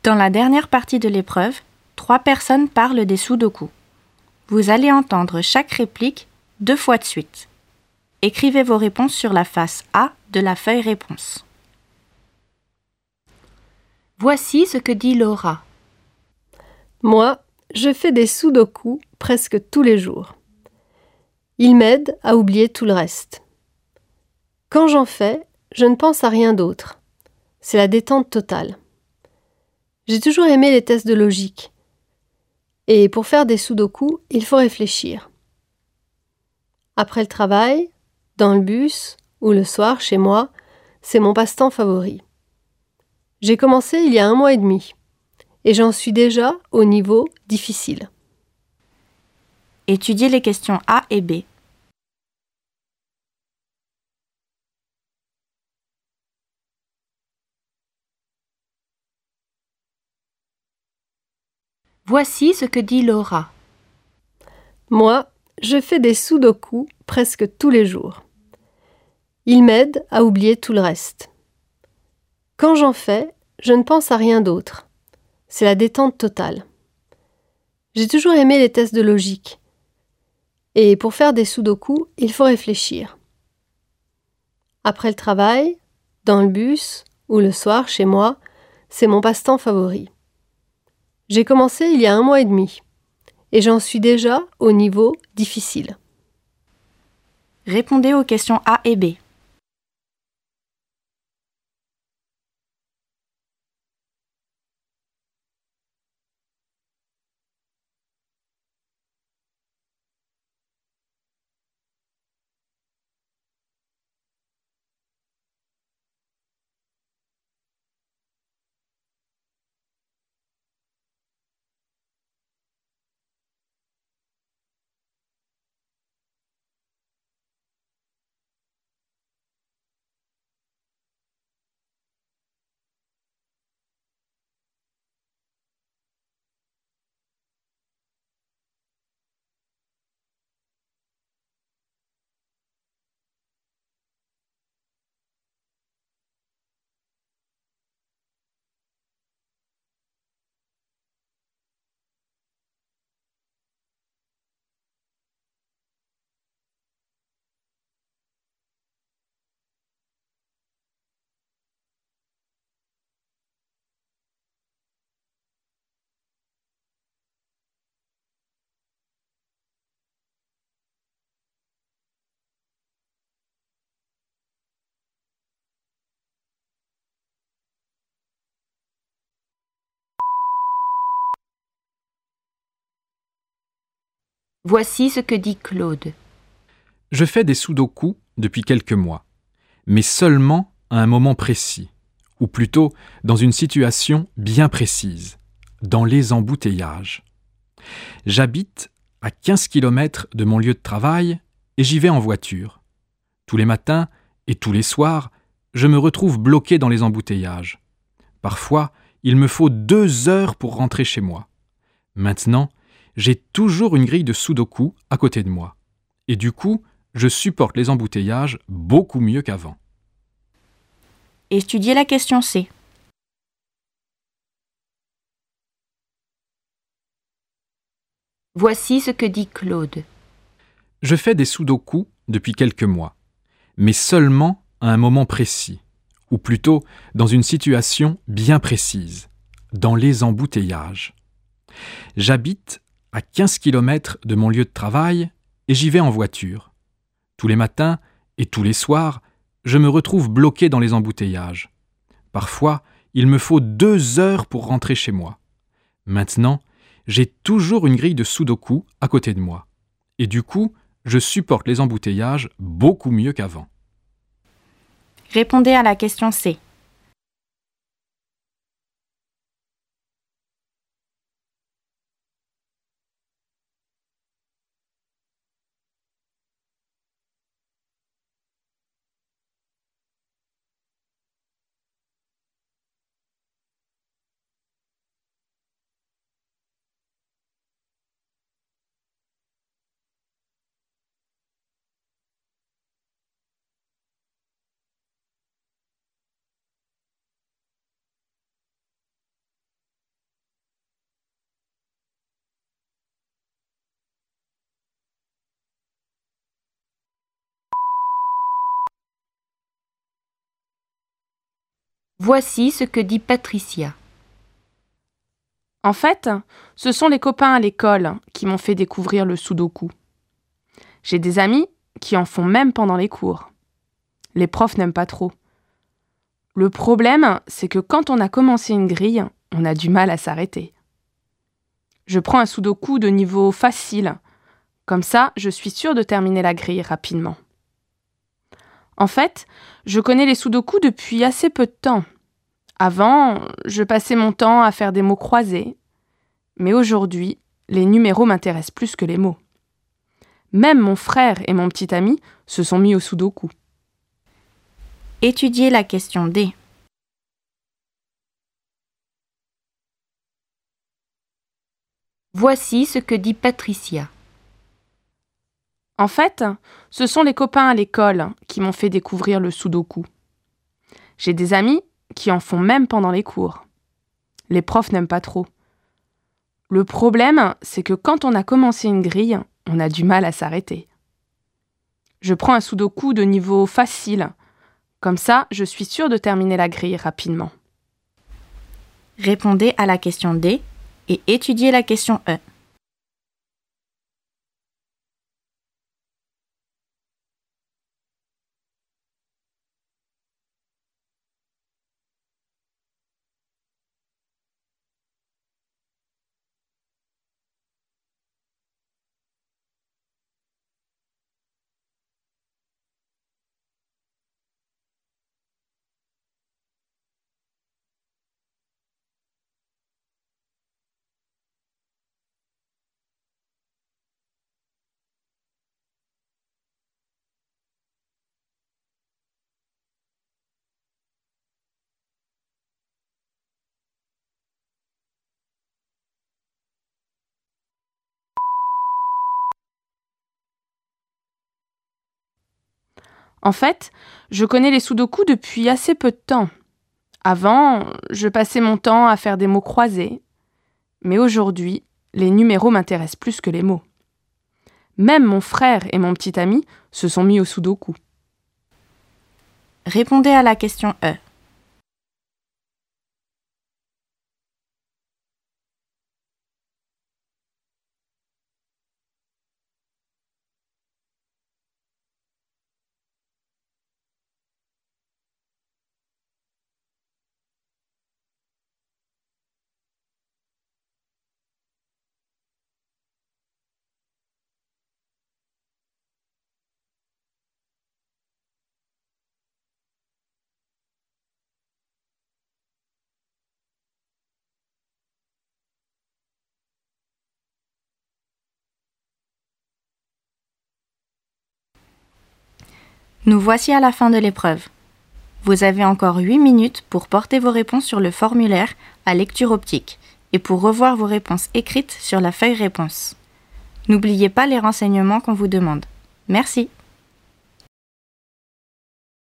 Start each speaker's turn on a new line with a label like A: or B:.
A: Dans la dernière partie de l'épreuve, 3 personnes parlent des sudoku. Vous allez entendre chaque réplique 2 fois de suite. Écrivez vos réponses sur la face A de la feuille réponse. Voici ce que dit Laura.
B: Moi, je fais des sudoku presque tous les jours. Ils m'aident à oublier tout le reste. Quand j'en fais, je ne pense à rien d'autre. C'est la détente totale. J'ai toujours aimé les tests de logique. Et pour faire des sudoku, il faut réfléchir. Après le travail, dans le bus ou le soir chez moi, c'est mon passe-temps favori. J'ai commencé il y a 1 mois et demi et j'en suis déjà au niveau difficile.
A: Étudiez les questions A et B. Voici ce que dit Laura.
B: Moi, je fais des sudoku presque tous les jours. Ils m'aident à oublier tout le reste. Quand j'en fais, je ne pense à rien d'autre. C'est la détente totale. J'ai toujours aimé les tests de logique. Et pour faire des sudoku, il faut réfléchir. Après le travail, dans le bus ou le soir chez moi, c'est mon passe-temps favori. J'ai commencé il y a 1 mois et demi et j'en suis déjà au niveau difficile.
A: Répondez aux questions A et B. Voici ce que dit Claude.
C: Je fais des sudoku depuis quelques mois, mais seulement à un moment précis, ou plutôt dans une situation bien précise, dans les embouteillages. J'habite à 15 km de mon lieu de travail et j'y vais en voiture. Tous les matins et tous les soirs, je me retrouve bloqué dans les embouteillages. Parfois, il me faut 2 heures pour rentrer chez moi. Maintenant, j'ai toujours une grille de sudoku à côté de moi. Et du coup, je supporte les embouteillages beaucoup mieux qu'avant.
A: Étudiez la question C. Voici ce que dit Claude.
C: Je fais des sudoku depuis quelques mois, mais seulement à un moment précis, ou plutôt dans une situation bien précise, dans les embouteillages. J'habite à 15 km de mon lieu de travail et j'y vais en voiture. Tous les matins et tous les soirs, je me retrouve bloqué dans les embouteillages. Parfois, il me faut 2 heures pour rentrer chez moi. Maintenant, j'ai toujours une grille de sudoku à côté de moi. Et du coup, je supporte les embouteillages beaucoup mieux qu'avant.
A: Répondez à la question C. Voici ce que dit Patricia.
D: En fait, ce sont les copains à l'école qui m'ont fait découvrir le sudoku. J'ai des amis qui en font même pendant les cours. Les profs n'aiment pas trop. Le problème, c'est que quand on a commencé une grille, on a du mal à s'arrêter. Je prends un sudoku de niveau facile. Comme ça, je suis sûre de terminer la grille rapidement. En fait, je connais les sudoku depuis assez peu de temps. Avant, je passais mon temps à faire des mots croisés. Mais aujourd'hui, les numéros m'intéressent plus que les mots. Même mon frère et mon petit ami se sont mis au sudoku.
A: Étudiez la question D. Voici ce que dit Patricia.
D: En fait, ce sont les copains à l'école qui m'ont fait découvrir le sudoku. J'ai des amis qui en font même pendant les cours. Les profs n'aiment pas trop. Le problème, c'est que quand on a commencé une grille, on a du mal à s'arrêter. Je prends un sudoku de niveau facile. Comme ça, je suis sûre de terminer la grille rapidement.
A: Répondez à la question D et étudiez la question E.
D: En fait, je connais les sudoku depuis assez peu de temps. Avant, je passais mon temps à faire des mots croisés. Mais aujourd'hui, les numéros m'intéressent plus que les mots. Même mon frère et mon petit ami se sont mis au sudoku.
A: Répondez à la question E. Nous voici à la fin de l'épreuve. Vous avez encore 8 minutes pour porter vos réponses sur le formulaire à lecture optique et pour revoir vos réponses écrites sur la feuille réponse. N'oubliez pas les renseignements qu'on vous demande. Merci.